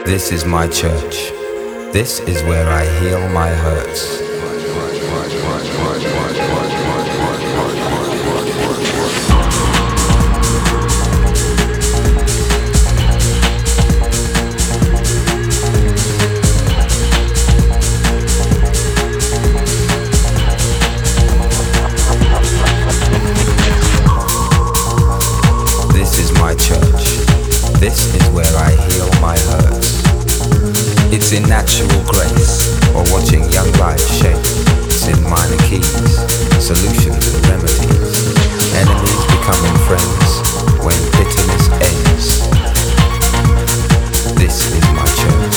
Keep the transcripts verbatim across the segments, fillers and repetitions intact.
This is my church. This is where I heal my hurts. This is my church. This is where I heal my hurts. It's in natural grace, or watching young life shape. It's in minor keys, solutions and remedies. Enemies becoming friends when bitterness ends. This is my church.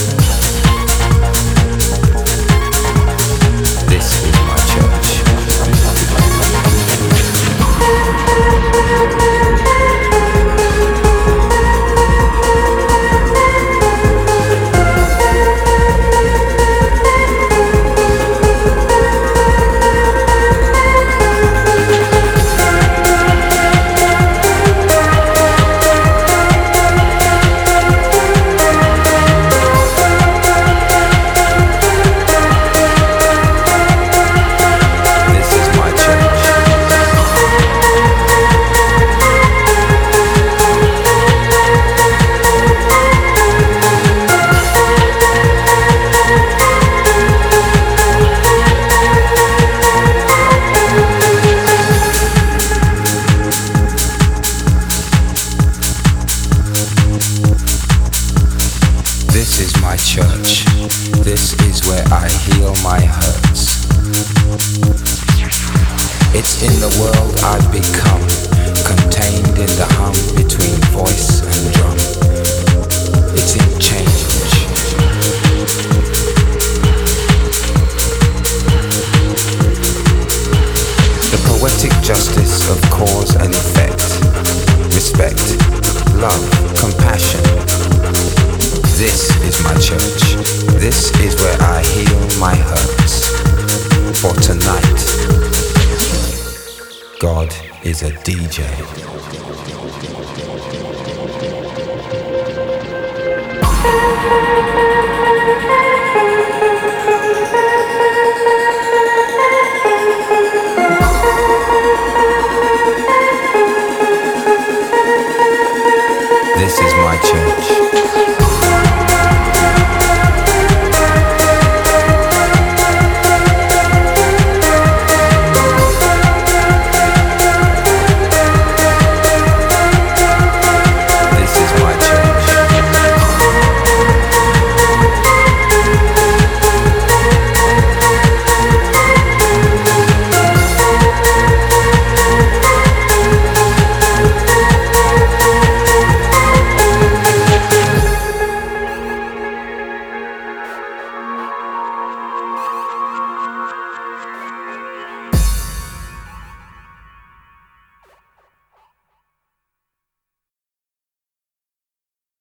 This is my church. This is my church. This is where I heal my hurts. It's in the world I've become, contained in the hum between voice and drum. It's in change. The poetic justice of cause and effect. Respect, love, compassion. This is my church. This is where I heal my hurts. For tonight, God is a D J. Thank you.